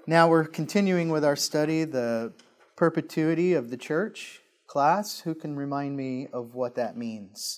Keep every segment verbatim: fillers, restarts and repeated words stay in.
Now we're continuing with our study, the perpetuity of the church. Class, who can remind me of what that means?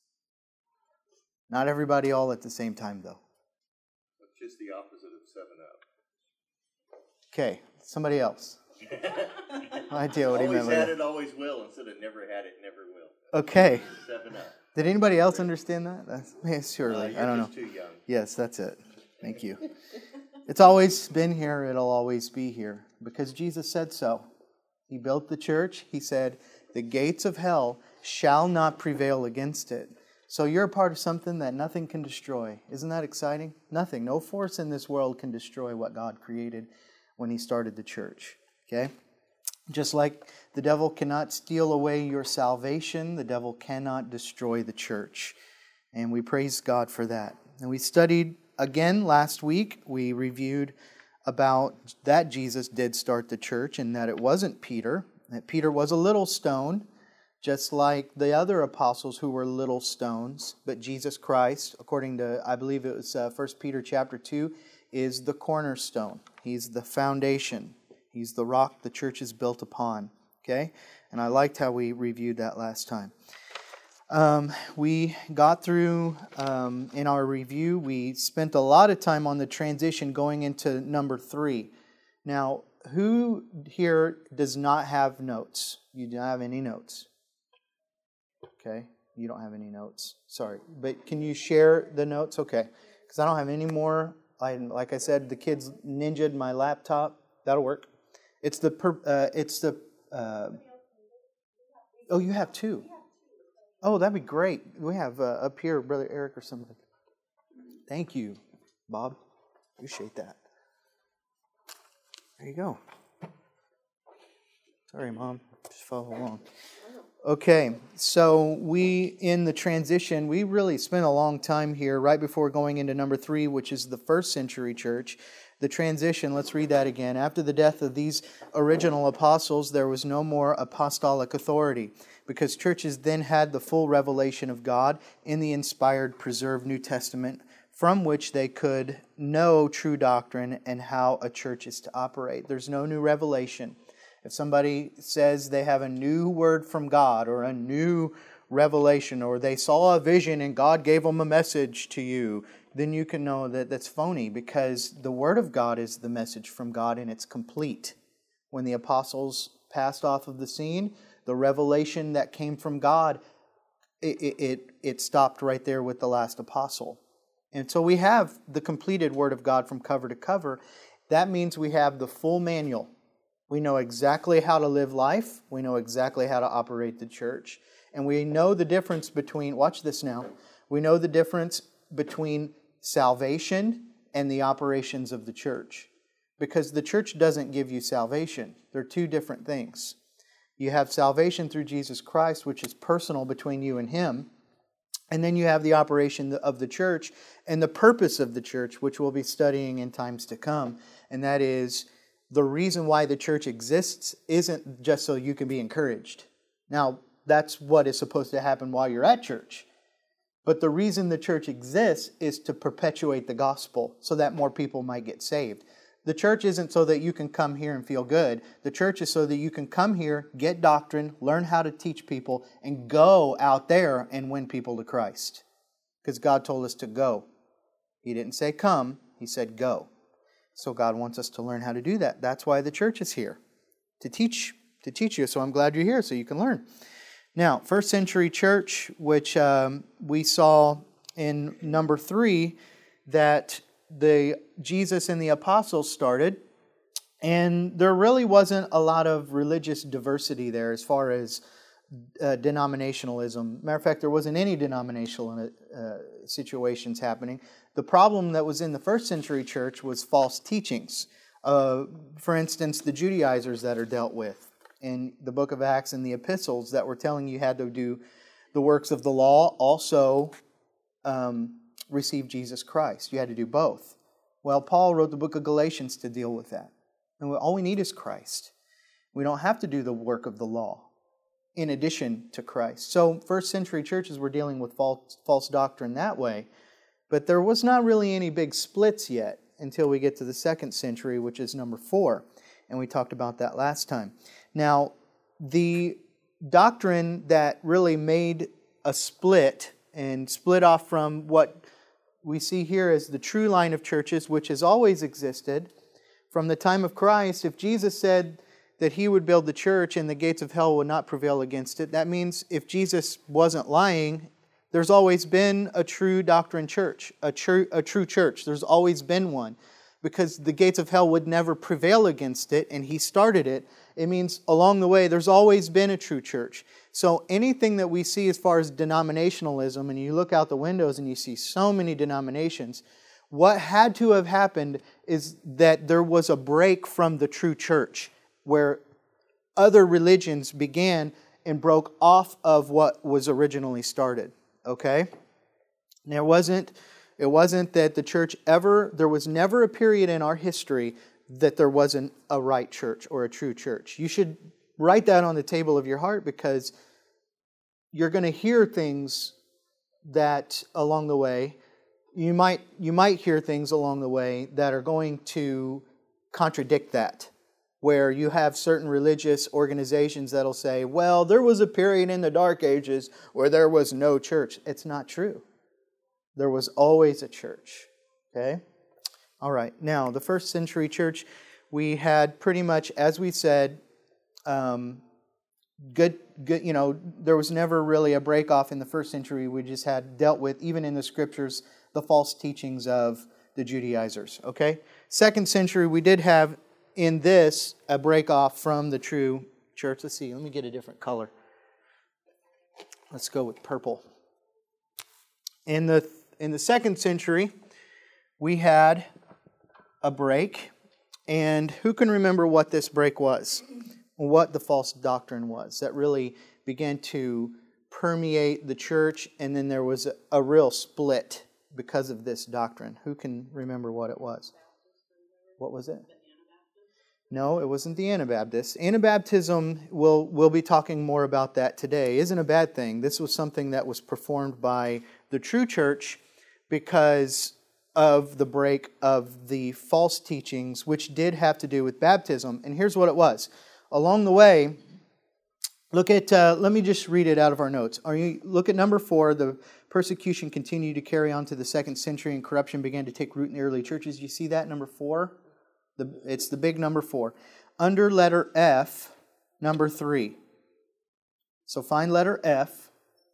Not everybody all at the same time, though. It's just the opposite of seven up. Okay, somebody else. No idea what he meant. Always had it, always will, instead of never had it, never will. Okay. Seven up. Did anybody else understand that? That's, yeah, surely. Uh, I don't know. Too young. Yes, that's it. Thank you. It's always been here. It'll always be here because Jesus said so. He built the church. He said, the gates of hell shall not prevail against it. So you're a part of something that nothing can destroy. Isn't that exciting? Nothing. No force in this world can destroy what God created when He started the church. Okay? Just like the devil cannot steal away your salvation, the devil cannot destroy the church. And we praise God for that. And we studied again last week. We reviewed about that Jesus did start the church and that it wasn't Peter. That Peter was a little stone, just like the other apostles who were little stones. But Jesus Christ, according to, I believe it was uh, First Peter chapter two, is the cornerstone. He's the foundation. He's the rock the church is built upon. Okay? And I liked how we reviewed that last time. Um, we got through, um, in our review, we spent a lot of time on the transition going into number three. Now, who here does not have notes? You don't have any notes? Okay, you don't have any notes. Sorry. But can you share the notes? Okay. Because I don't have any more. I, like I said, the kids ninja'd my laptop. That'll work. It's the, per, uh, it's the, uh, oh, you have two. Oh, that'd be great. We have uh, up here, Brother Eric or somebody. Thank you, Bob. Appreciate that. There you go. Sorry, Mom. Just follow along. Okay, so we, in the transition, we really spent a long time here right before going into number three, which is the first century church. The transition, let's read that again. After the death of these original apostles, there was no more apostolic authority, because churches then had the full revelation of God in the inspired, preserved New Testament, from which they could know true doctrine and how a church is to operate. There's no new revelation. If somebody says they have a new word from God or a new revelation or they saw a vision and God gave them a message to you, then you can know that that's phony, because the Word of God is the message from God and it's complete. When the apostles passed off of the scene, the revelation that came from God, it, it, it stopped right there with the last apostle. And so we have the completed Word of God from cover to cover. That means we have the full manual. We know exactly how to live life. We know exactly how to operate the church. And we know the difference between, watch this now, we know the difference between salvation and the operations of the church. Because the church doesn't give you salvation. They're two different things. You have salvation through Jesus Christ, which is personal between you and Him. And then you have the operation of the church and the purpose of the church, which we'll be studying in times to come. And that is, the reason why the church exists isn't just so you can be encouraged. Now, that's what is supposed to happen while you're at church. But the reason the church exists is to perpetuate the gospel so that more people might get saved. The church isn't so that you can come here and feel good. The church is so that you can come here, get doctrine, learn how to teach people, and go out there and win people to Christ. Because God told us to go. He didn't say come, He said go. So God wants us to learn how to do that. That's why the church is here, to teach, to teach you. So I'm glad you're here so you can learn. Now, first century church, which um, we saw in number three, that the Jesus and the apostles started, and there really wasn't a lot of religious diversity there as far as uh, denominationalism. Matter of fact, there wasn't any denominational uh, situations happening. The problem that was in the first century church was false teachings. Uh, for instance, the Judaizers that are dealt with in the book of Acts and the epistles that were telling you had to do the works of the law, also um, receive Jesus Christ. You had to do both. Well, Paul wrote the book of Galatians to deal with that. And all we need is Christ. We don't have to do the work of the law in addition to Christ. So first century churches were dealing with false, false doctrine that way. But there was not really any big splits yet. until we get to the second century, which is number four. And we talked about that last time. Now, the doctrine that really made a split and split off from what we see here as the true line of churches, which has always existed from the time of Christ. If Jesus said that He would build the church and the gates of hell would not prevail against it, that means if Jesus wasn't lying, there's always been a true doctrine church, a true, a true church. There's always been one, because the gates of hell would never prevail against it, and He started it. It means along the way, there's always been a true church. So anything that we see as far as denominationalism, and you look out the windows and you see so many denominations, what had to have happened is that there was a break from the true church, where other religions began and broke off of what was originally started. Okay? There wasn't, it wasn't that the church ever, there was never a period in our history that there wasn't a right church or a true church. You should write that on the table of your heart, because you're going to hear things that along the way, you might you might hear things along the way that are going to contradict that, where you have certain religious organizations that'll say, well, there was a period in the Dark Ages where there was no church. It's not true. There was always a church. Okay? All right. Now, the first century church, we had pretty much, as we said, um, good, good, you know, there was never really a break off in the first century. We just had dealt with, even in the scriptures, the false teachings of the Judaizers. Okay? Second century, we did have in this a break off from the true church. Let's see. Let me get a different color. Let's go with purple. In the in the second century, we had a break, and who can remember what this break was? What the false doctrine was that really began to permeate the church, and then there was a, a real split because of this doctrine. Who can remember what it was? What was it? No, it wasn't the Anabaptists. Anabaptism, we'll, we'll be talking more about that today, isn't a bad thing. This was something that was performed by the true church because of the break of the false teachings, which did have to do with baptism. And here's what it was. Along the way, look at, uh, let me just read it out of our notes. Are you, look at number four, the persecution continued to carry on to the second century and corruption began to take root in the early churches. You see that, number four? The, it's the big number four. Under letter F, number three. So find letter F.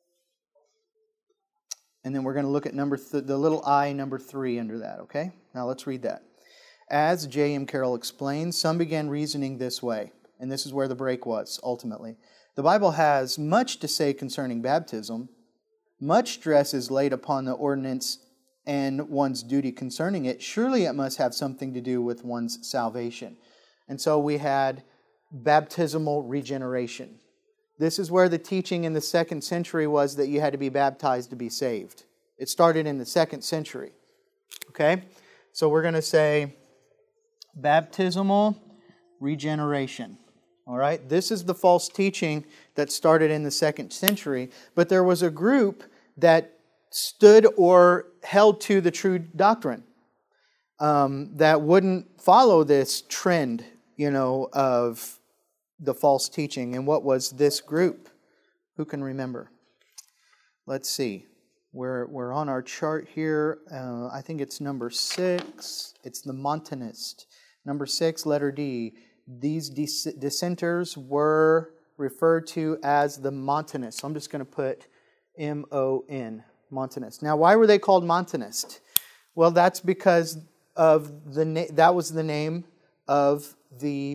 And then we're going to look at number th- the little I, number three under that, okay? Now let's read that. As J M Carroll explains, some began reasoning this way. And this is where the break was, ultimately. The Bible has much to say concerning baptism. Much stress is laid upon the ordinance and one's duty concerning it. Surely it must have something to do with one's salvation. And so we had baptismal regeneration. This is where the teaching in the second century was that you had to be baptized to be saved. It started in the second century. Okay? So we're going to say baptismal regeneration. All right? This is the false teaching that started in the second century. But there was a group that stood or held to the true doctrine um, that wouldn't follow this trend, you know, of the false teaching. And what was this group? Who can remember? Let's see. We're, we're on our chart here. Uh, I think it's number six. It's the Montanist. Number six, letter D. These dis- dissenters were referred to as the Montanists. So I'm just going to put M O N, Montanist. Now, why were they called Montanist? Well, that's because of the na- that was the name of the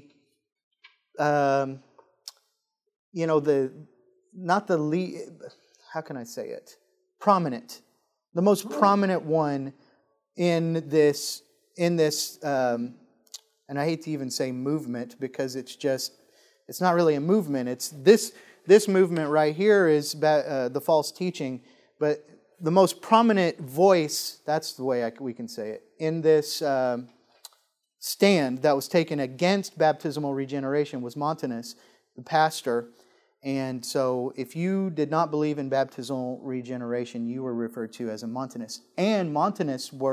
Um, you know, the, not the lead, how can I say it? Prominent. The most prominent one in this, in this, um, and I hate to even say movement because it's just, it's not really a movement. It's this, this movement right here is uh, the false teaching, but the most prominent voice, that's the way I, we can say it, in this um, stand that was taken against baptismal regeneration was Montanus, the pastor. And so if you did not believe in baptismal regeneration, you were referred to as a Montanist. And Montanists were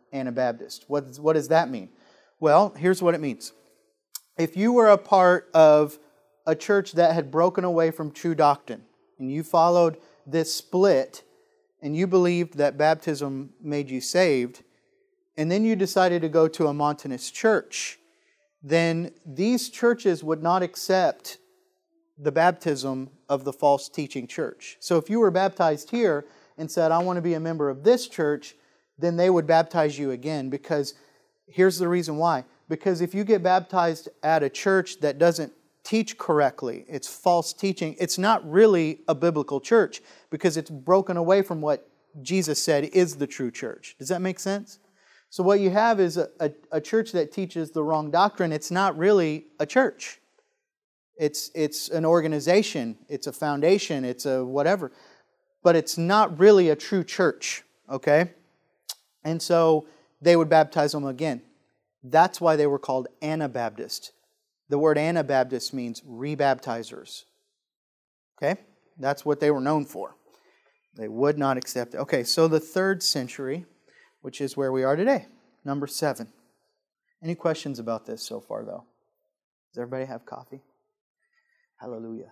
Anabaptist. What, what does that mean? Well, here's what it means. If you were a part of a church that had broken away from true doctrine, and you followed this split, and you believed that baptism made you saved, and then you decided to go to a Montanist church, then these churches would not accept the baptism of the false teaching church. So if you were baptized here and said, I want to be a member of this church, then they would baptize you again, because here's the reason why. Because if you get baptized at a church that doesn't teach correctly, it's false teaching, it's not really a biblical church, because it's broken away from what Jesus said is the true church. Does that make sense? So what you have is a, a, a church that teaches the wrong doctrine. It's not really a church. It's, it's an organization, it's a foundation, it's a whatever. But it's not really a true church, okay? And so they would baptize them again. That's why they were called Anabaptist. The word Anabaptist means rebaptizers. Okay? That's what they were known for. They would not accept it. Okay, so the third century, which is where we are today, number seven. Any questions about this so far, though? Does everybody have coffee? Hallelujah.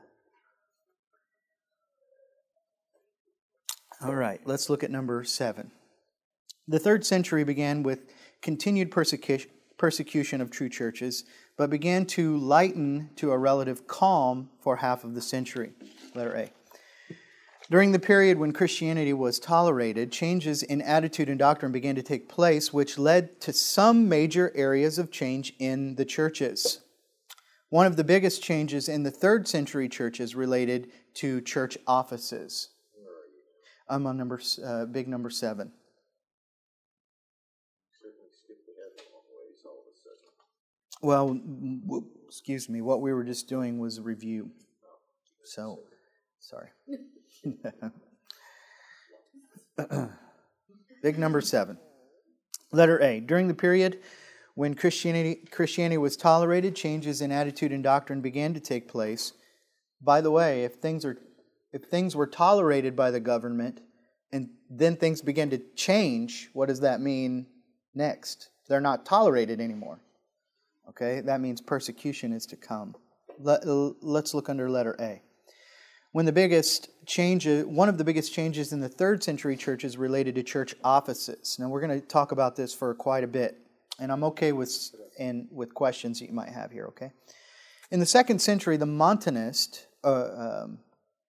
All right, let's look at number seven. The third century began with continued persecution persecution of true churches, but began to lighten to a relative calm for half of the century. Letter A. During the period when Christianity was tolerated, changes in attitude and doctrine began to take place, which led to some major areas of change in the churches. One of the biggest changes in the third century churches related to church offices. I'm on number uh, big number seven. Well, w- excuse me, what we were just doing was a review. So, sorry. Big number seven. Letter A. During the period when Christianity, Christianity was tolerated, changes in attitude and doctrine began to take place. By the way, if things are, if things were tolerated by the government and then things began to change, what does that mean next? They're not tolerated anymore. Okay, that means persecution is to come. Let, let's look under letter A. When the biggest change, one of the biggest changes in the third century churches related to church offices. Now we're going to talk about this for quite a bit, and I'm okay with and with questions that you might have here. Okay, in the second century, the Montanist, uh, um,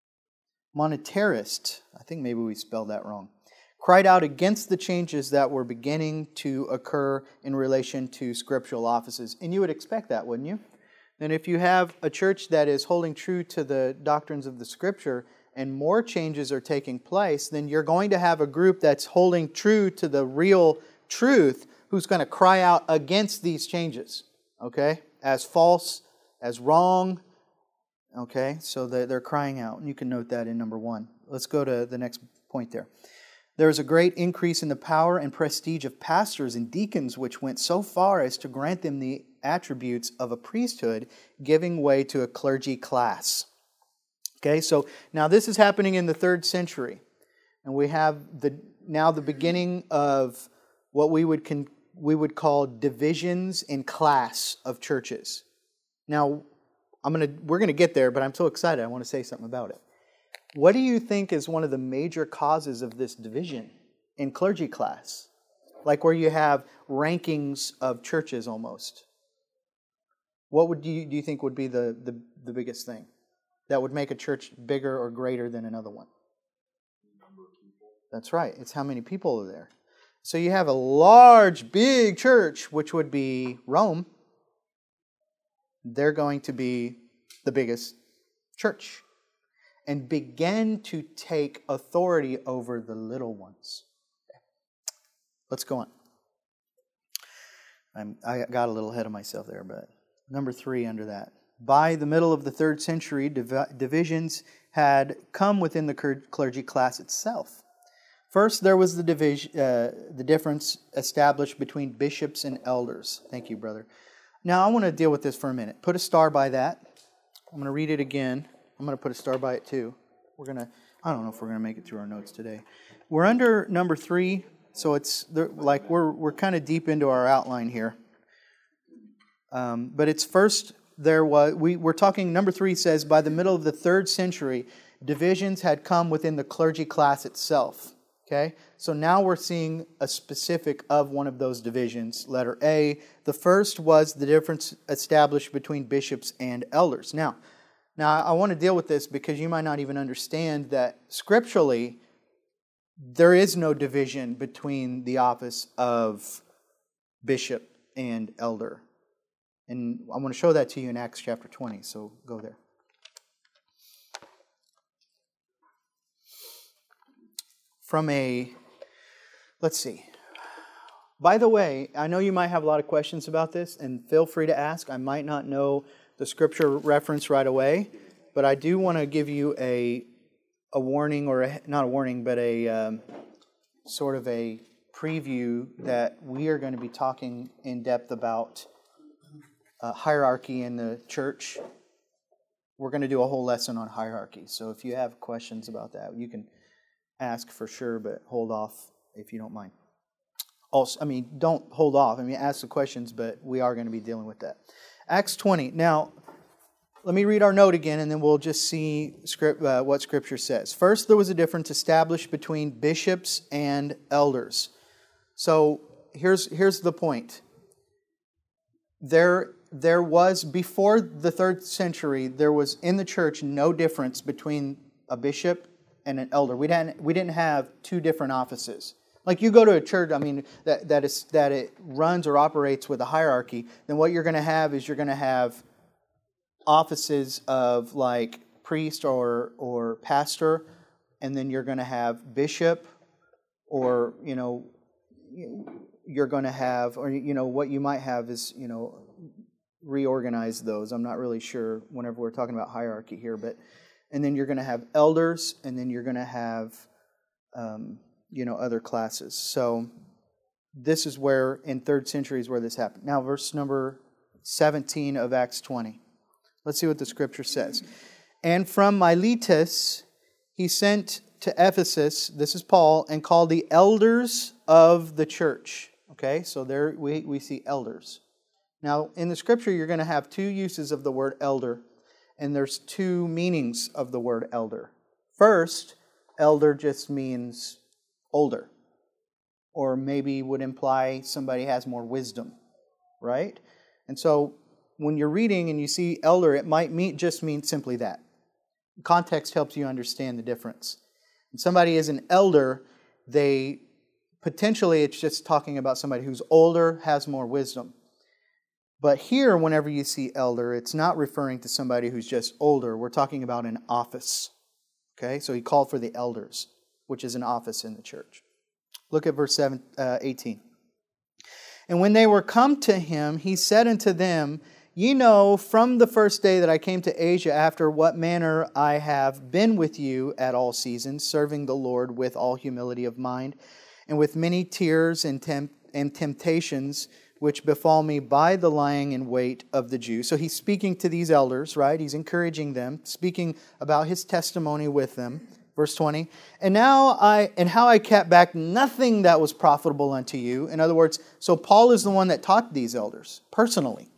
monetarist, I think maybe we spelled that wrong, cried out against the changes that were beginning to occur in relation to scriptural offices. And you would expect that, wouldn't you? Then if you have a church that is holding true to the doctrines of the Scripture and more changes are taking place, then you're going to have a group that's holding true to the real truth who's going to cry out against these changes, okay? As false, as wrong, okay? So they're crying out. And you can note that in number one. Let's go to the next point there. There was a great increase in the power and prestige of pastors and deacons, which went so far as to grant them the attributes of a priesthood, giving way to a clergy class. Okay, so now this is happening in the third century, and we have the now the beginning of what we would con, we would call divisions in class of churches. Now, I'm gonna we're gonna get there, but I'm so excited. I want to say something about it. What do you think is one of the major causes of this division in clergy class? Like where you have rankings of churches almost. What would you, do you think would be the, the, the biggest thing that would make a church bigger or greater than another one? Number of people. That's right. It's how many people are there. So you have a large, big church, which would be Rome. They're going to be the biggest church and begin to take authority over the little ones. Let's go on. I'm, I got a little ahead of myself there, but number three under that. By the middle of the third century, div- divisions had come within the clergy class itself. First, there was the division, uh, the difference established between bishops and elders. Thank you, brother. Now, I want to deal with this for a minute. Put a star by that. I'm going to read it again. I'm going to put a star by it too. We're going to, I don't know if we're going to make it through our notes today. We're under number three, So it's like we're we're kind of deep into our outline here. Um, but it's first there was we we're talking. Number three says by the middle of the third century, divisions had come within the clergy class itself. Okay, so now we're seeing a specific of one of those divisions. Letter A. The first was the difference established between bishops and elders. Now, now I want to deal with this because you might not even understand that scripturally, there is no division between the office of bishop and elder. And I want to show that to you in Acts chapter twenty, so go there. From a, let's see. By the way, I know you might have a lot of questions about this, and feel free to ask. I might not know the scripture reference right away, but I do want to give you a a warning, or a, not a warning, but a um, sort of a preview that we are going to be talking in depth about uh, hierarchy in the church. We're going to do a whole lesson on hierarchy. So if you have questions about that, you can ask for sure, but hold off if you don't mind. Also, I mean, don't hold off. I mean, ask the questions, but we are going to be dealing with that. Acts twenty. Now, let me read our note again, and then we'll just see script, uh, what Scripture says. First, there was a difference established between bishops and elders. So here's here's the point. There, there was, before the third century, there was in the church no difference between a bishop and an elder. We didn't we didn't have two different offices. Like you go to a church, I mean, that that is that it runs or operates with a hierarchy, then what you're going to have is you're going to have offices of like priest or or pastor, and then you're going to have bishop, or you know, you're going to have, or you know, what you might have is, you know, reorganize those. I'm not really sure whenever we're talking about hierarchy here, but and then you're going to have elders, and then you're going to have um, you know, other classes. So this is where in third century is where this happened. Now, verse number seventeen of Acts twenty. Let's see what the Scripture says. And from Miletus he sent to Ephesus, this is Paul, and called the elders of the church. Okay, so there we, we see elders. Now, in the Scripture, you're going to have two uses of the word elder, and there's two meanings of the word elder. First, elder just means older, or maybe would imply somebody has more wisdom, right? And so when you're reading and you see elder, it might mean just mean simply that. Context helps you understand the difference. When somebody is an elder, they potentially it's just talking about somebody who's older, has more wisdom. But here, whenever you see elder, it's not referring to somebody who's just older. We're talking about an office. Okay, so he called for the elders, which is an office in the church. Look at verse seven, uh, eighteen. And when they were come to him, he said unto them, Ye know from the first day that I came to Asia, after what manner I have been with you at all seasons, serving the Lord with all humility of mind, and with many tears and, temp- and temptations, which befall me by the lying in wait of the Jews. So he's speaking to these elders, right? He's encouraging them, speaking about his testimony with them. Verse twenty, and now I and how I kept back nothing that was profitable unto you. In other words, so Paul is the one that taught these elders personally,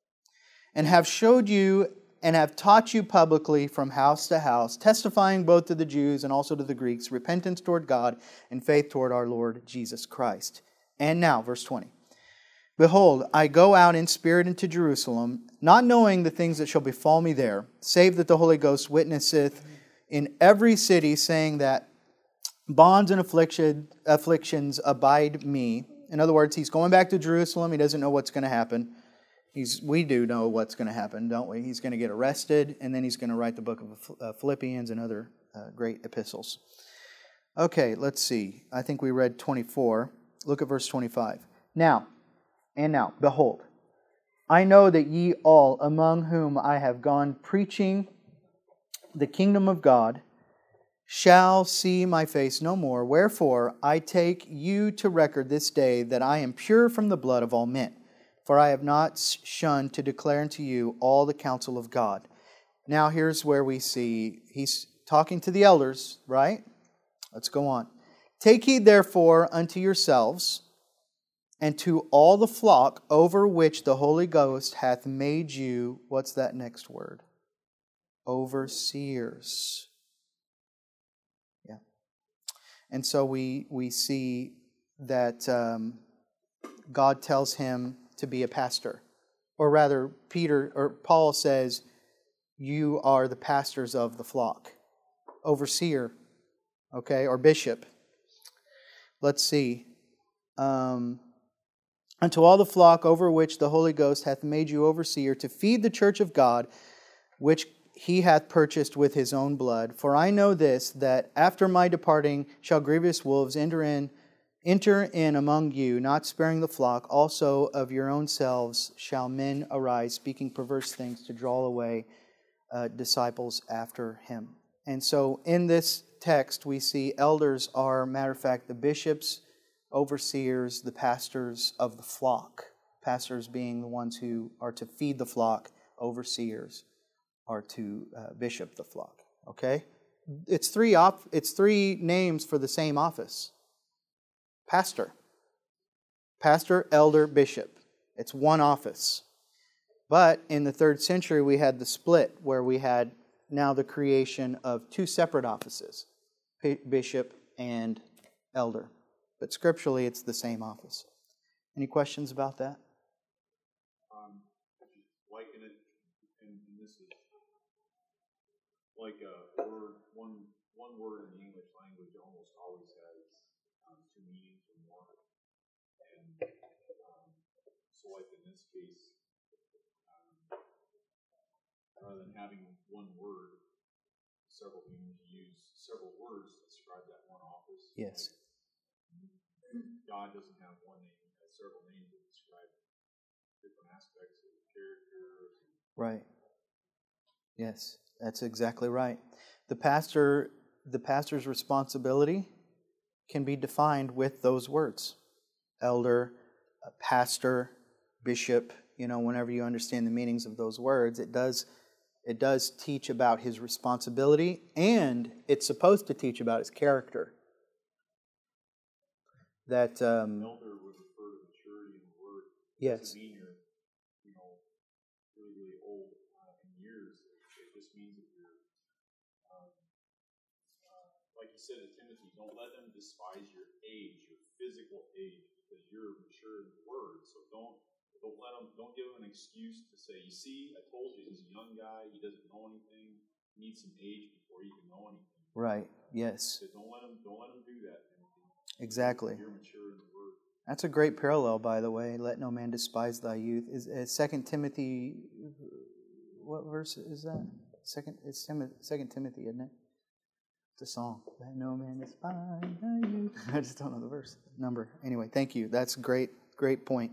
and have showed you and have taught you publicly from house to house, testifying both to the Jews and also to the Greeks, repentance toward God and faith toward our Lord Jesus Christ. And now, verse twenty. Behold, I go out in spirit into Jerusalem, not knowing the things that shall befall me there, save that the Holy Ghost witnesseth in every city, saying that bonds and affliction, afflictions abide me. In other words, he's going back to Jerusalem. He doesn't know what's going to happen. He's, we do know what's going to happen, don't we? He's going to get arrested, and then he's going to write the book of Philippians and other uh, great epistles. Okay, let's see. I think we read twenty-four. Look at verse twenty-five. Now, and now, behold, I know that ye all, among whom I have gone preaching the kingdom of God, shall see my face no more. Wherefore, I take you to record this day that I am pure from the blood of all men. For I have not shunned to declare unto you all the counsel of God. Now here's where we see, he's talking to the elders, right? Let's go on. Take heed therefore unto yourselves and to all the flock over which the Holy Ghost hath made you, what's that next word? Overseers. Yeah. And so we, we see that um, God tells him to be a pastor. Or rather, Peter or Paul says, you are the pastors of the flock. Overseer, okay, or bishop. Let's see. Um, Unto all the flock over which the Holy Ghost hath made you overseer, to feed the church of God, which he hath purchased with his own blood. For I know this, that after my departing shall grievous wolves enter in, enter in among you, not sparing the flock. Also of your own selves shall men arise, speaking perverse things to draw away uh, disciples after him. And so in this text we see elders are, matter of fact, the bishops, overseers, the pastors of the flock. Pastors being the ones who are to feed the flock. Overseers are to uh, bishop the flock. Okay? It's three op- it's three names for the same office. Pastor. Pastor, elder, bishop. It's one office. But in the third century we had the split where we had now the creation of two separate offices. Bishop and elder. But scripturally, it's the same office. Any questions about that? Um, liken it, and this is like a word. One one word in the English language almost always has um, two meanings or more. And um, so, like in this case, um, rather than having one word, several meanings, you use several words to describe that one office. Yes. Like, God doesn't have one name, he has several names that describe different aspects of character. Right. Yes, that's exactly right. The pastor, the pastor's responsibility can be defined with those words. Elder, pastor, bishop, you know, whenever you understand the meanings of those words, it does it does teach about his responsibility, and it's supposed to teach about his character. That um, elder would refer to maturity in the word. Yes. Doesn't mean you're, you know, really, really old uh, in years. It just means that you're, um, uh, like you said to Timothy, don't let them despise your age, your physical age, because you're mature in the word. So don't don't let them, don't give them an excuse to say, you see, I told you he's a young guy, he doesn't know anything, he needs some age before he can know anything. Right. Yes. So don't let him don't let him do that. Exactly. You're mature in the word. That's a great parallel, by the way. Let no man despise thy youth. Is, is Second Timothy? What verse is that? Second. It's Second Timothy, isn't it? It's a song. Let no man despise thy youth. I just don't know the verse number. Anyway, thank you. That's a great, great point.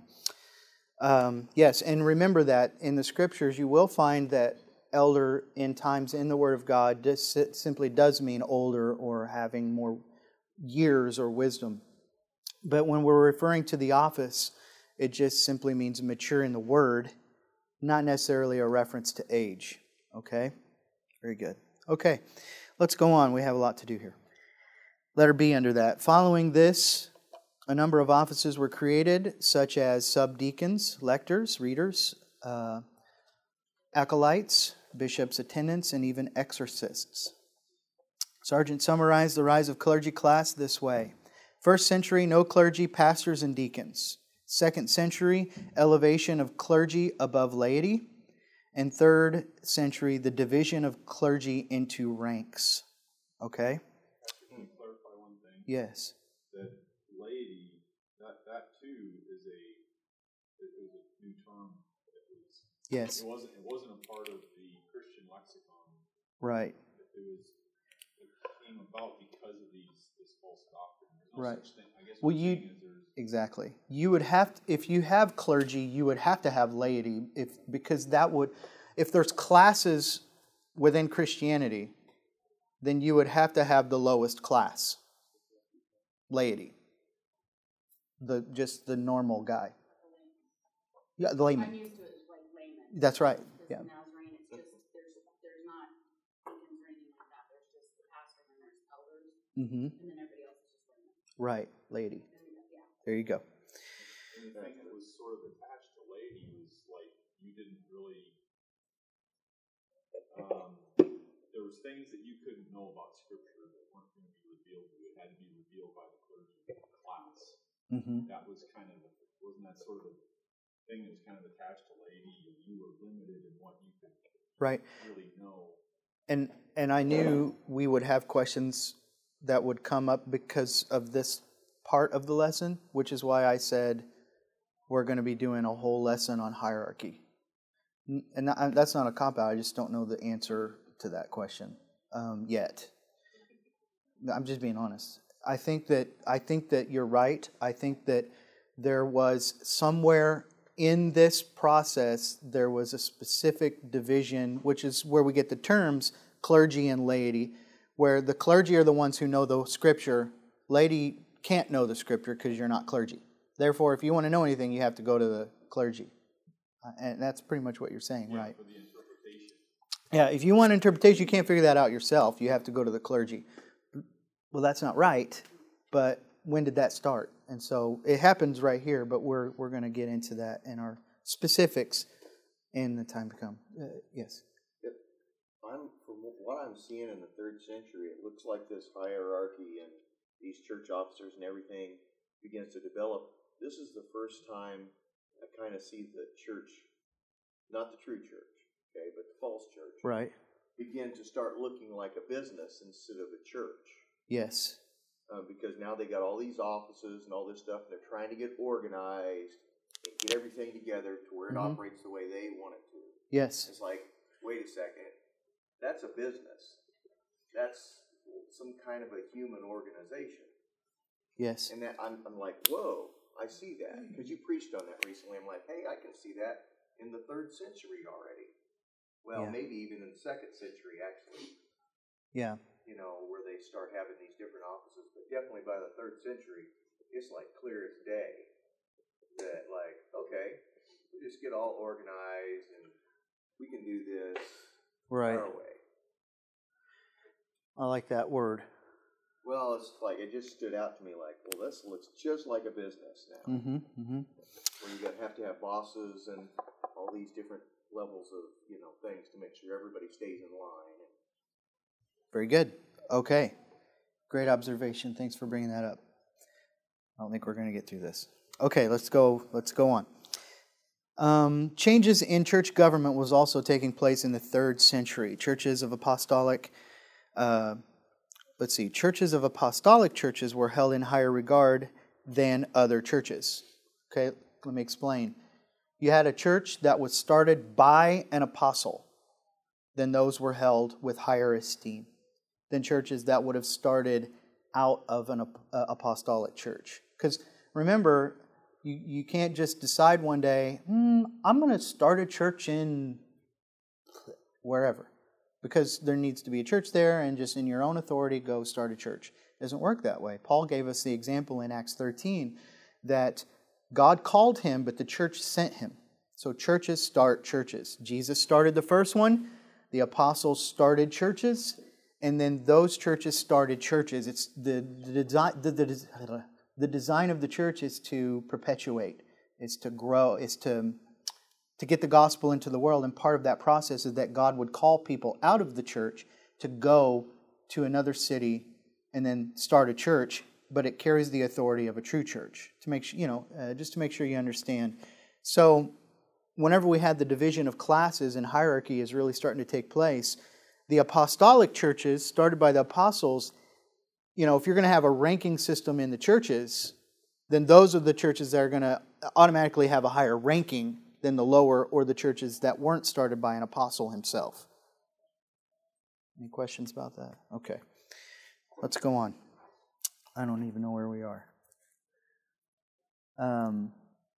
Um, yes, and remember that in the Scriptures you will find that elder in times in the Word of God just simply does mean older or having more years or wisdom. But when we're referring to the office, it just simply means mature in the Word, not necessarily a reference to age. Okay? Very good. Okay, let's go on. We have a lot to do here. Letter B under that. Following this, a number of offices were created, such as subdeacons, lectors, readers, uh, acolytes, bishops' attendants, and even exorcists. Sargent summarized the rise of clergy class this way. First century, no clergy, pastors, and deacons. Second century, elevation of clergy above laity. And third century, the division of clergy into ranks. Okay? Let me clarify one thing. Yes. That laity, that, that too is a, it was a new term. It was, Yes. It wasn't, it wasn't a part of the Christian lexicon. Right. It was, it came about because of these, this false doctrine. There's no Right. such thing. I guess Well, what you I'm saying is there's, exactly. You would have to, if you have clergy, you would have to have laity, if because that would, if there's classes within Christianity, then you would have to have the lowest class, laity, the just the normal guy. Yeah, the layman. I'm used to it as like layman. That's right. As Yeah. a Nazarene, it's just there's there's not deacons or anything like that. There's just the pastor and there's elders, Mm-hmm. and then everybody else is just layman. Right, laity. Yeah. There you go. And the thing that was sort of attached to laity was like you didn't really. Um, there was things that you couldn't know about Scripture that weren't going to be revealed to you. It had to be revealed by the clergy class. Mm-hmm. That was kind of wasn't that sort of thing that was kind of attached to laity, and you were limited in what you could Right. really know. And and I knew we would have questions that would come up because of this part of the lesson, which is why I said we're going to be doing a whole lesson on hierarchy. And that's not a cop-out. I just don't know the answer to that question um, yet. I'm just being honest. I think that I think that you're right. I think that there was somewhere in this process, there was a specific division, which is where we get the terms clergy and laity, where the clergy are the ones who know the Scripture. Laity can't know the Scripture because you're not clergy. Therefore, if you want to know anything, you have to go to the clergy. Uh, and that's pretty much what you're saying, Yeah, right? for the interpretation. Yeah, if you want interpretation, you can't figure that out yourself. You have to go to the clergy. Well, that's not right, but when did that start? And so it happens right here, but we're we're going to get into that in our specifics in the time to come. Uh, yes? I'm from what I'm seeing in the third century, it looks like this hierarchy and these church officers and everything begins to develop. This is the first time I kind of see the church, not the true church, okay, but the false church, Right. begin to start looking like a business instead of a church. Yes. Uh, because now they got all these offices and all this stuff, and they're trying to get organized and get everything together to where it Mm-hmm. operates the way they want it to. Yes. It's like, wait a second, that's a business. That's some kind of a human organization. Yes. And that I'm, I'm like, whoa, I see that. Because you preached on that recently. I'm like, hey, I can see that in the third century already. Well, Yeah. maybe even in the second century, actually. Yeah. You know, where they start having these different offices. But definitely by the third century, it's like clear as day that, like, okay, we just get all organized and we can do this Right. our way. I like that word. Well, it's like, it just stood out to me like, well, this looks just like a business now. Mm-hmm. Mm-hmm. Where you got have to have bosses and all these different levels of, you know, things to make sure everybody stays in line. Very good. Okay. Great observation. Thanks for bringing that up. I don't think we're going to get through this. Okay, let's go. Let's go on. Um, changes in church government was also taking place in the third century. Churches of apostolic, uh, let's see, churches of apostolic churches were held in higher regard than other churches. Okay, let me explain. You had a church that was started by an apostle, then those were held with higher esteem than churches that would have started out of an uh, apostolic church. Because remember, you, you can't just decide one day, hmm, I'm going to start a church in wherever. Because there needs to be a church there, and just in your own authority, go start a church. It doesn't work that way. Paul gave us the example in Acts thirteen that God called him, but the church sent him. So churches start churches. Jesus started the first one. The apostles started churches. And then those churches started churches. It's the, the, design, the, the, the design of the church is to perpetuate. It's to grow. It's to, to get the gospel into the world. And part of that process is that God would call people out of the church to go to another city and then start a church. But it carries the authority of a true church. To make sure, you know, uh, just to make sure you understand. So whenever we had the division of classes and hierarchy is really starting to take place, the apostolic churches started by the apostles, you know, if you're going to have a ranking system in the churches, then those are the churches that are going to automatically have a higher ranking than the lower or the churches that weren't started by an apostle himself. Any questions about that? Okay. Let's go on. I don't even know where we are. Um,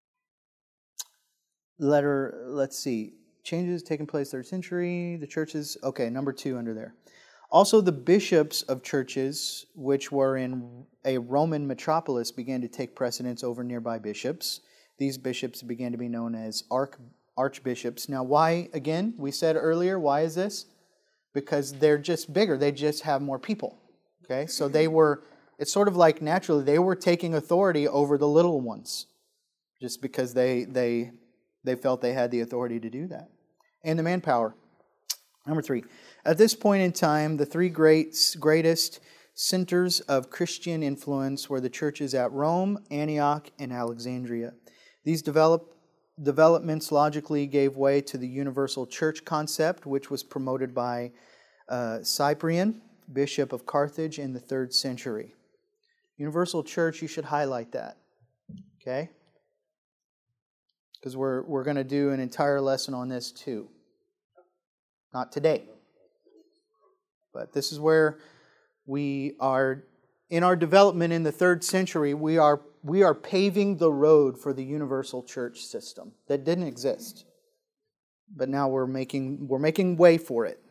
letter, let's see. Changes taking place third century. The churches, okay, number two under there. Also, the bishops of churches, which were in a Roman metropolis, began to take precedence over nearby bishops. These bishops began to be known as arch, archbishops. Now, why, again, we said earlier, why is this? Because they're just bigger. They just have more people. Okay, so they were It's sort of like naturally they were taking authority over the little ones just because they they they felt they had the authority to do that. And the manpower. Number three, at this point in time, the three great, greatest centers of Christian influence were the churches at Rome, Antioch, and Alexandria. These develop, developments logically gave way to the universal church concept, which was promoted by uh, Cyprian, bishop of Carthage, in the third century. Universal church, you should highlight that, okay? Because we're, we're going to do an entire lesson on this too. Not today. But this is where we are, in our development in the third century, we are we are paving the road for the universal church system that didn't exist. But now we're making we're making way for it.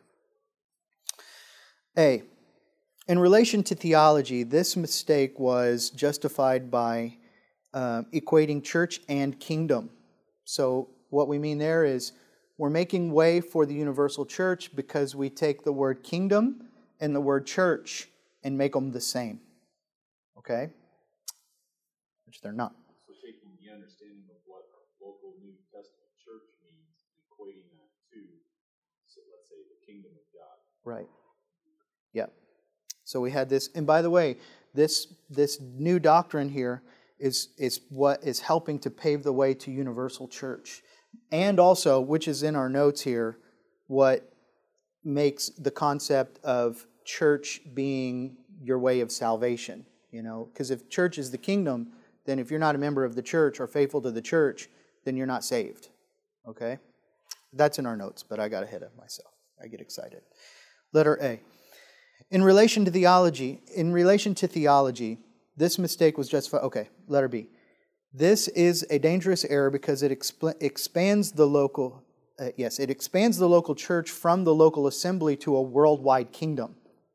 A. In relation to theology, this mistake was justified by uh, equating church and kingdom. So what we mean there is we're making way for the universal church because we take the word kingdom and the word church and make them the same. Okay? Which they're not. So taking the understanding of what local New Testament church means, equating that to, so let's say, the kingdom of God. Right. Yep. So we had this, and by the way, this this new doctrine here is is what is helping to pave the way to universal church. And also, which is in our notes here, what makes the concept of church being your way of salvation. You know, because if church is the kingdom, then if you're not a member of the church or faithful to the church, then you're not saved. Okay? That's in our notes, but I got ahead of myself. I get excited. Letter A. In relation to theology, in relation to theology, this mistake was justified. Okay, letter B. This is a dangerous error because it exp- expands the local, uh, yes, it expands the local church from the local assembly to a worldwide kingdom.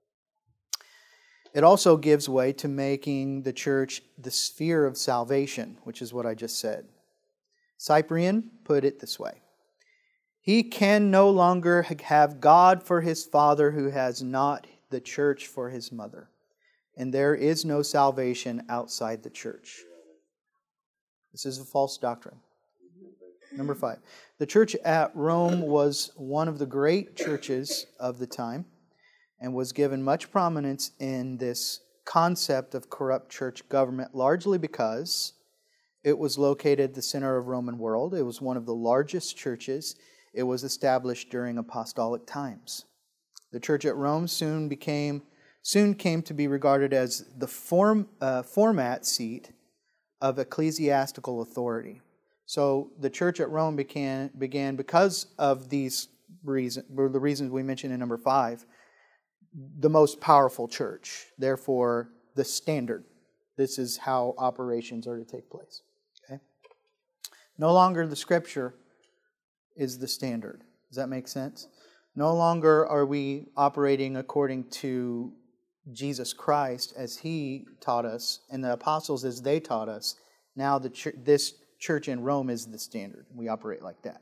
It also gives way to making the church the sphere of salvation, which is what I just said. Cyprian put it this way. He can no longer have God for his father who has not the church for his mother. And there is no salvation outside the church. This is a false doctrine. Number five. The church at Rome was one of the great churches of the time and was given much prominence in this concept of corrupt church government, largely because it was located at the center of Roman world. It was one of the largest churches. It was established during apostolic times. The church at Rome soon became soon came to be regarded as the form uh, format seat of ecclesiastical authority. So the church at Rome began began because of these reasons, the reasons we mentioned in number five, the most powerful church. Therefore, the standard. This is how operations are to take place. Okay? No longer the Scripture is the standard. Does that make sense? No longer are we operating according to Jesus Christ as He taught us and the apostles as they taught us. Now the ch- this church in Rome is the standard. We operate like that.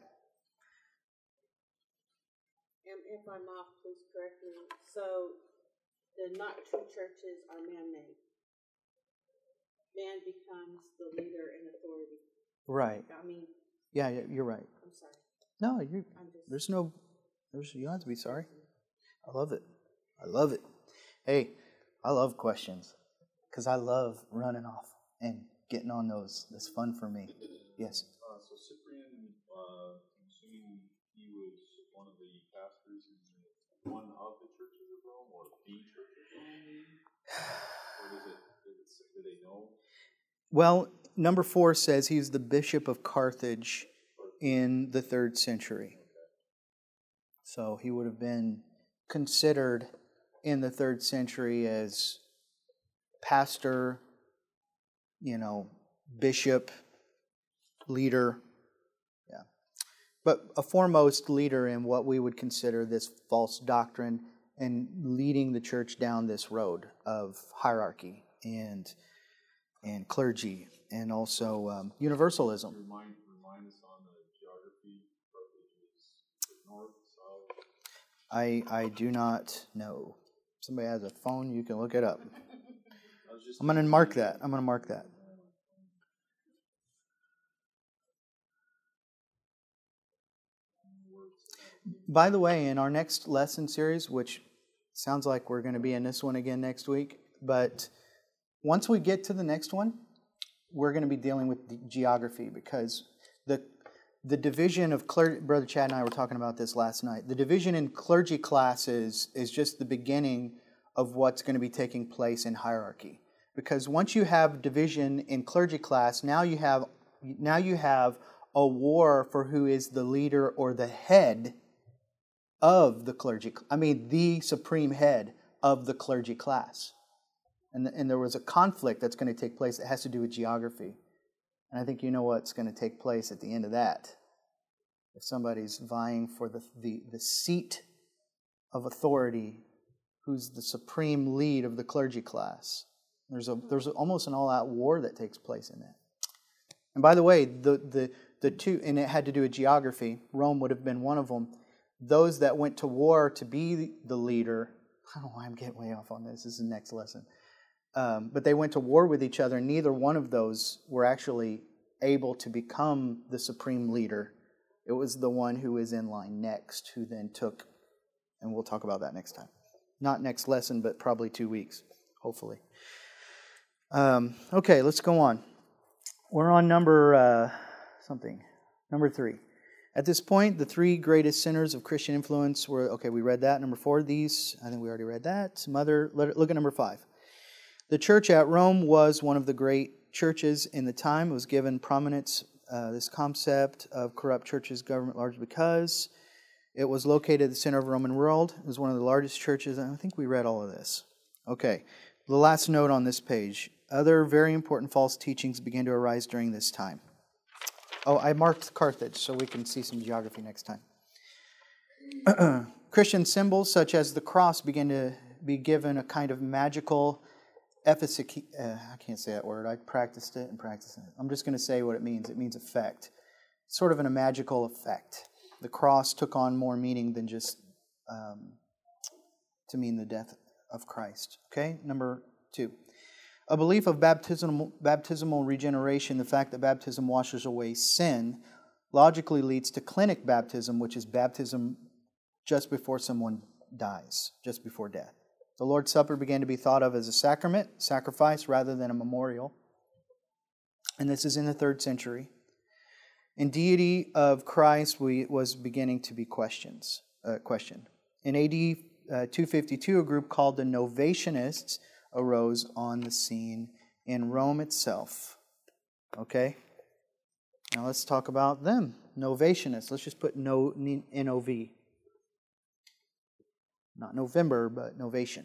And if I'm off, please correct me. So the not true churches are man-made. Man becomes the leader and authority. Right. I mean, Yeah, yeah, you're right. I'm sorry. No, you. I'm just, There's no. There's. You don't have to be sorry. I love it. I love it. Hey, I love questions because I love running off and getting on those. That's fun for me. Yes. Uh, so Cyprian, uh, I'm assuming he was one of the pastors in one of the churches of Rome, or the church of Rome, or does it, does it, do they know? Well, number four says he's the bishop of Carthage in the third century. So he would have been considered in the third century as pastor, you know, bishop, leader. Yeah. But a foremost leader in what we would consider this false doctrine and leading the church down this road of hierarchy and and clergy and also um, universalism. Remind, remind us on the geography. Carthage is north, south. I I do not know. Somebody has a phone, you can look it up. I was was just. I'm going to mark that. I'm going to mark that. By the way, in our next lesson series, which sounds like we're going to be in this one again next week, but once we get to the next one, we're going to be dealing with the geography, because the the division of clergy, Brother Chad and I were talking about this last night. The division in clergy classes is just the beginning of what's going to be taking place in hierarchy. Because once you have division in clergy class, now you have now you have a war for who is the leader or the head of the clergy. I mean, the supreme head of the clergy class. And, and there was a conflict that's going to take place that has to do with geography. And I think you know what's going to take place at the end of that. If somebody's vying for the, the, the seat of authority, who's the supreme lead of the clergy class. There's a there's almost an all-out war that takes place in that. And by the way, the, the, the two, and it had to do with geography, Rome would have been one of them. Those that went to war to be the leader, I don't know why I'm getting way off on this, this is the next lesson. Um, but they went to war with each other. Neither one of those were actually able to become the supreme leader. It was the one who was in line next who then took, and we'll talk about that next time. Not next lesson, but probably two weeks, hopefully. Um, okay, let's go on. We're on number uh, something, number three. At this point, the three greatest centers of Christian influence were, okay, we read that. Number four, these, I think we already read that. Some other, look at number five. The church at Rome was one of the great churches in the time. It was given prominence, uh, this concept of corrupt churches, government largely because it was located at the center of the Roman world. It was one of the largest churches. I think we read all of this. Okay, the last note on this page. Other very important false teachings began to arise during this time. Oh, I marked Carthage so we can see some geography next time. Christian symbols such as the cross began to be given a kind of magical efficacy. Uh, I can't say that word. I practiced it and practiced it. I'm just going to say what it means. It means effect. Sort of in a magical effect. The cross took on more meaning than just um, to mean the death of Christ. Okay, number two. A belief of baptismal, baptismal regeneration, the fact that baptism washes away sin, logically leads to clinic baptism, which is baptism just before someone dies, just before death. The Lord's Supper began to be thought of as a sacrament, sacrifice, rather than a memorial. And this is in the third century. In deity of Christ we, was beginning to be questions, uh, questioned. In A D uh, two fifty-two, a group called the Novatianists arose on the scene in Rome itself. Okay? Now let's talk about them. Novatianists. Let's just put no, N O V. Not November, but Novation.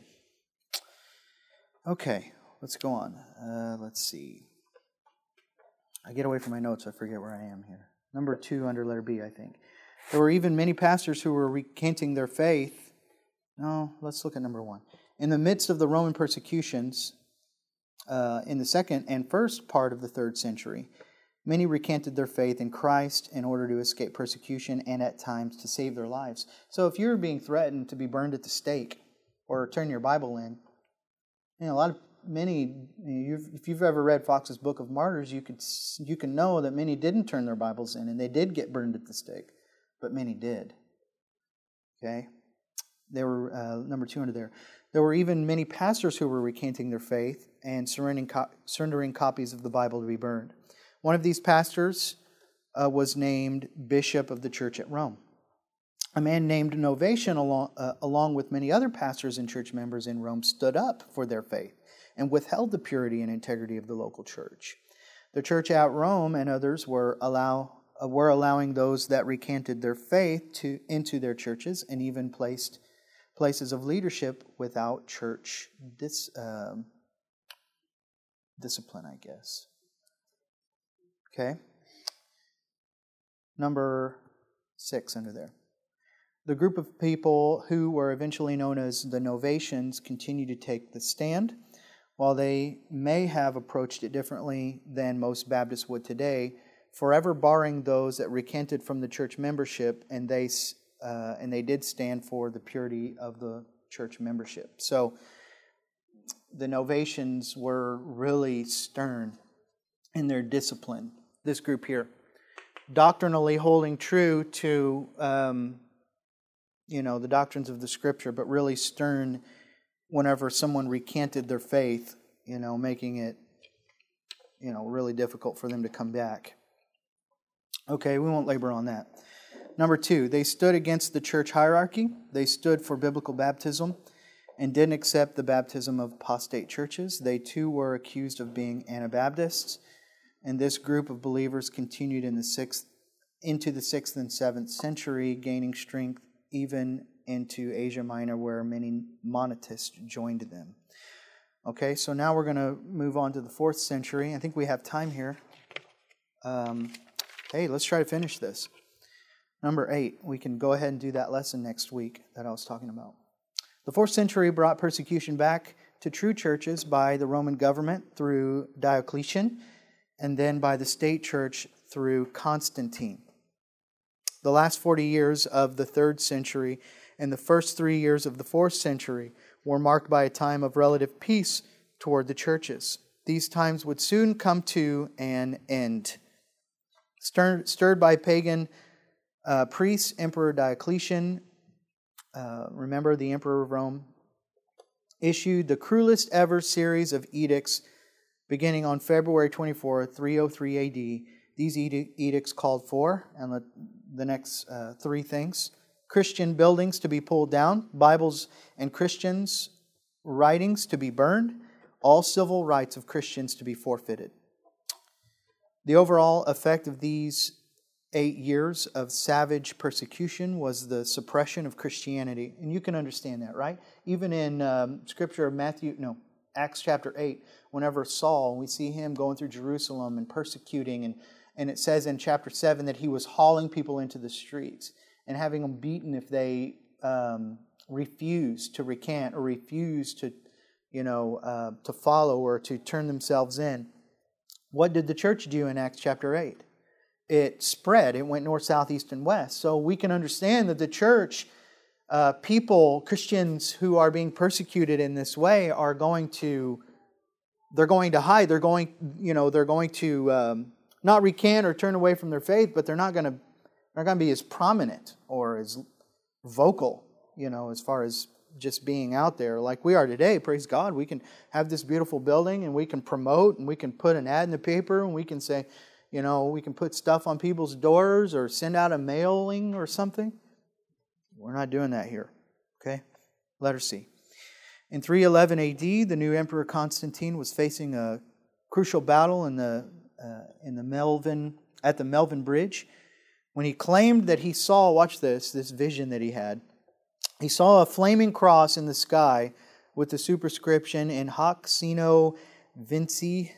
Okay, let's go on. Uh, let's see. I get away from my notes, I forget where I am here. Number two under letter B, I think. There were even many pastors who were recanting their faith. No, let's look at number one. In the midst of the Roman persecutions, uh, in the second and first part of the third century, many recanted their faith in Christ in order to escape persecution and at times to save their lives. So if you're being threatened to be burned at the stake or turn your Bible in, you know, a lot of many, you've, if you've ever read Fox's Book of Martyrs, you could you can know that many didn't turn their Bibles in and they did get burned at the stake, but many did. Okay, they were uh, number two under there. There were even many pastors who were recanting their faith and surrendering, co- surrendering copies of the Bible to be burned. One of these pastors uh, was named Bishop of the Church at Rome. A man named Novatian, along, uh, along with many other pastors and church members in Rome, stood up for their faith and withheld the purity and integrity of the local church. The church at Rome and others were allow uh, were allowing those that recanted their faith to into their churches and even placed places of leadership without church dis, um, discipline, I guess. Okay. Number six under there. The group of people who were eventually known as the Novatians continue to take the stand. While they may have approached it differently than most Baptists would today, forever barring those that recanted from the church membership, and they uh, and they did stand for the purity of the church membership. So the Novatians were really stern in their discipline. This group here, doctrinally holding true to um, you know the doctrines of the Scripture, but really stern whenever someone recanted their faith, you know, making it you know really difficult for them to come back. Okay, we won't labor on that. Number two, they stood against the church hierarchy. They stood for biblical baptism and didn't accept the baptism of apostate churches. They too were accused of being Anabaptists. And this group of believers continued in the sixth, into the sixth and seventh century, gaining strength even into Asia Minor, where many Monothists joined them. Okay, so now we're going to move on to the fourth century. I think we have time here. Um, hey, let's try to finish this. Number eight, we can go ahead and do that lesson next week that I was talking about. The fourth century brought persecution back to true churches by the Roman government through Diocletian, and then by the state church through Constantine. The last forty years of the third century and the first three years of the fourth century were marked by a time of relative peace toward the churches. These times would soon come to an end. Stirred, stirred by pagan Uh, priests, Emperor Diocletian, uh, remember the Emperor of Rome, issued the cruelest ever series of edicts beginning on February twenty-fourth, three oh three A D. These edicts called for, and the, the next uh, three things: Christian buildings to be pulled down, Bibles and Christians' writings to be burned, all civil rights of Christians to be forfeited. The overall effect of these eight years of savage persecution was the suppression of Christianity. And you can understand that, right? Even in um, Scripture of Matthew, no, Acts chapter eight, whenever Saul, we see him going through Jerusalem and persecuting, and, and it says in chapter seven that he was hauling people into the streets and having them beaten if they um, refused to recant or refused to, you know, uh, to follow or to turn themselves in. What did the church do in Acts chapter eight? It spread. It went north, south, east, and west. So we can understand that the church, uh, people, Christians who are being persecuted in this way are going to, they're going to hide. They're going, you know, they're going to um, not recant or turn away from their faith, but they're not going to, they're going to be as prominent or as vocal, you know, as far as just being out there like we are today. Praise God. We can have this beautiful building and we can promote and we can put an ad in the paper and we can say, you know, we can put stuff on people's doors or send out a mailing or something. We're not doing that here. Okay? Letter C. In three eleven A D, the new Emperor Constantine was facing a crucial battle in the uh, in the Melvin at the Melvin Bridge when he claimed that he saw, watch this, this vision that he had. He saw a flaming cross in the sky with the superscription in Hoc Sino Vinci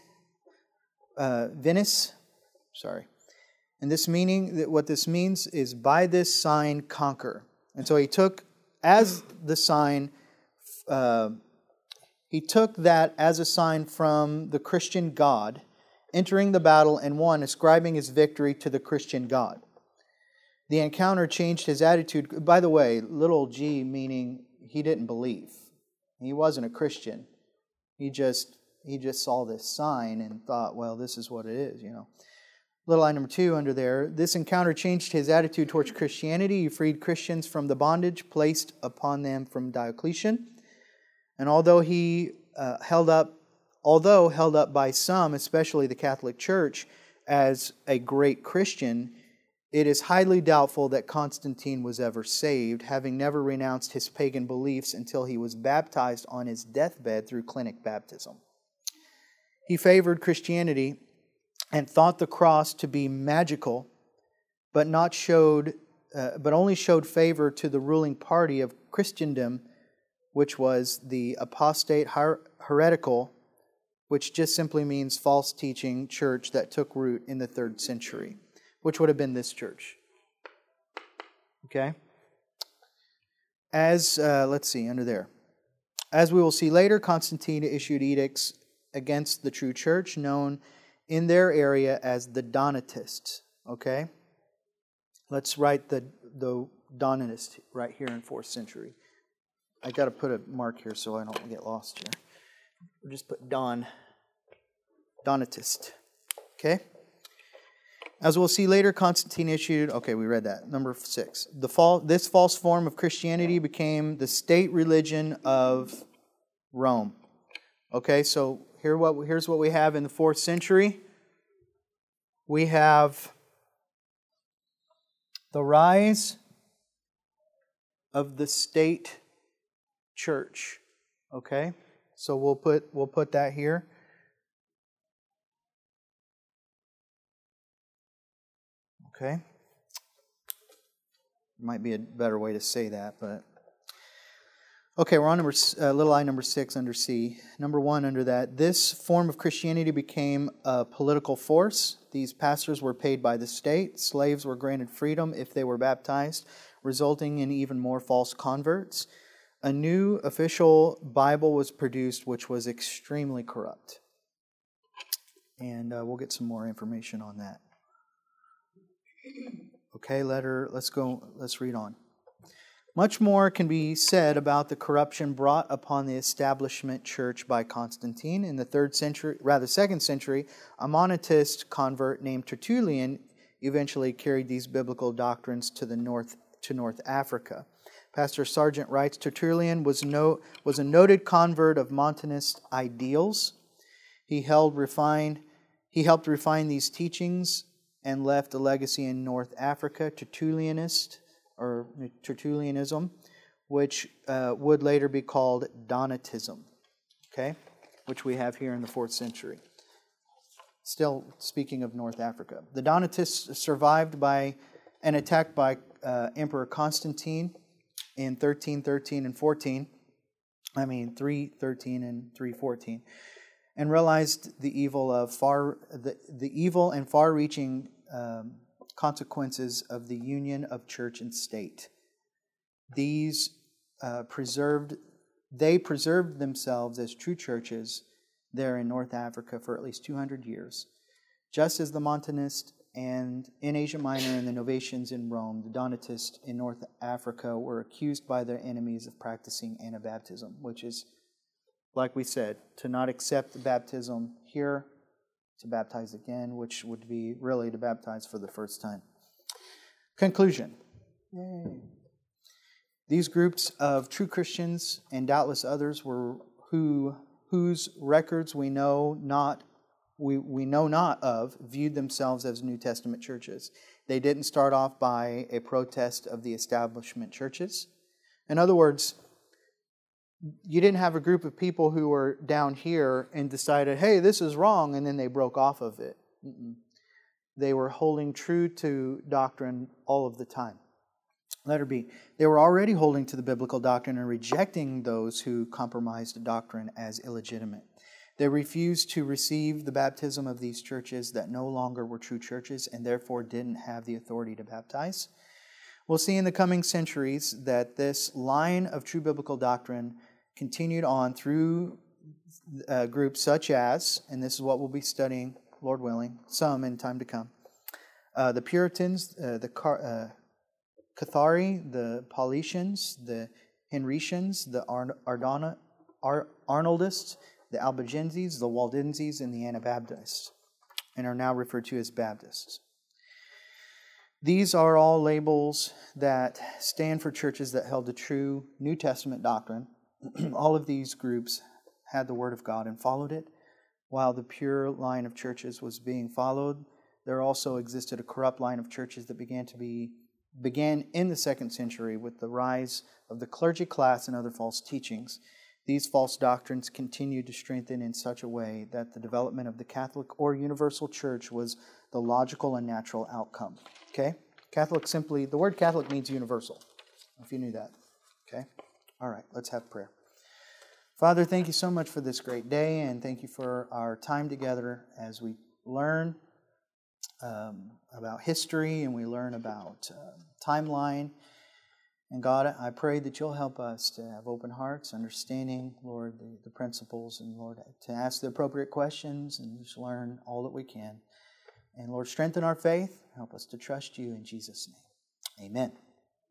uh, Venice. Sorry. And this meaning, what this means is by this sign conquer. And so he took as the sign, uh, he took that as a sign from the Christian God, entering the battle and won, ascribing his victory to the Christian God. The encounter changed his attitude. By the way, little g meaning he didn't believe. He wasn't a Christian. He just he just saw this sign and thought, well, this is what it is, you know. Little I number two under there, this encounter changed his attitude towards Christianity. He freed Christians from the bondage placed upon them from Diocletian. And although he uh, held up, although held up by some, especially the Catholic Church, as a great Christian, it is highly doubtful that Constantine was ever saved, having never renounced his pagan beliefs until he was baptized on his deathbed through clinic baptism. He favored Christianity and thought the cross to be magical, but not showed, uh, but only showed favor to the ruling party of Christendom, which was the apostate her- heretical, which just simply means false teaching church that took root in the third century, which would have been this church. Okay? As, uh, let's see, under there. As we will see later, Constantine issued edicts against the true church, known in their area as the Donatists. Okay? Let's write the, the Donatist right here in fourth century. I got to put a mark here so I don't get lost here. We'll just put Don. Donatist. Okay? As we'll see later, Constantine issued, okay, we read that, number six. The fall, this false form of Christianity became the state religion of Rome. Okay, so here what here's what we have in the fourth century. We have the rise of the state church. Okay, so we'll put we'll put that here. Okay. Might be a better way to say that, but okay, we're on number uh, little I number six under C. Number one under that, this form of Christianity became a political force. These pastors were paid by the state. Slaves were granted freedom if they were baptized, resulting in even more false converts. A new official Bible was produced, which was extremely corrupt. And uh, we'll get some more information on that. Okay, letter, let's go, let's read on. Much more can be said about the corruption brought upon the establishment church by Constantine. In the third century, rather second century, a monetist convert named Tertullian eventually carried these biblical doctrines to the north to North Africa. Pastor Sargent writes, Tertullian was no was a noted convert of Montanist ideals. He held refined he helped refine these teachings and left a legacy in North Africa, Tertullianist, or Tertullianism, which uh, would later be called Donatism, okay, which we have here in the fourth century. Still speaking of North Africa. The Donatists survived by an attack by uh, Emperor Constantine in thirteen thirteen and fourteen, I mean three thirteen and three fourteen, and realized the evil of far the, the evil and far-reaching um, consequences of the union of church and state. These uh, preserved they preserved themselves as true churches there in North Africa for at least two hundred years, just as the Montanists and in Asia Minor and the Novatians in Rome, the Donatists in North Africa were accused by their enemies of practicing Anabaptism, which is, like we said, to not accept the baptism here, to baptize again, which would be really to baptize for the first time. Conclusion. Yay. These groups of true Christians and doubtless others were who whose records we know not we, we know not of viewed themselves as New Testament churches. They didn't start off by a protest of the establishment churches. In other words, you didn't have a group of people who were down here and decided, hey, this is wrong, and then they broke off of it. Mm-mm. They were holding true to doctrine all of the time. Letter B. They were already holding to the biblical doctrine and rejecting those who compromised the doctrine as illegitimate. They refused to receive the baptism of these churches that no longer were true churches and therefore didn't have the authority to baptize. We'll see in the coming centuries that this line of true biblical doctrine continued on through uh, groups such as, and this is what we'll be studying, Lord willing, some in time to come, uh, the Puritans, uh, the Car- uh, Cathari, the Paulicians, the Henricians, the Ar- Ardana, Ar- Arnoldists, the Albigenses, the Waldenses, and the Anabaptists, and are now referred to as Baptists. These are all labels that stand for churches that held the true New Testament doctrine. All of these groups had the Word of God and followed it. While the pure line of churches was being followed, there also existed a corrupt line of churches that began to be began in the second century with the rise of the clergy class and other false teachings. These false doctrines continued to strengthen in such a way that the development of the Catholic or universal church was the logical and natural outcome. Okay? Catholic simply, the word Catholic means universal, if you knew that. Okay? All right, let's have prayer. Father, thank you so much for this great day, and thank you for our time together as we learn um, about history and we learn about uh, timeline. And God, I pray that you'll help us to have open hearts, understanding, Lord, the, the principles, and Lord, to ask the appropriate questions and just learn all that we can. And Lord, strengthen our faith. Help us to trust you in Jesus' name. Amen.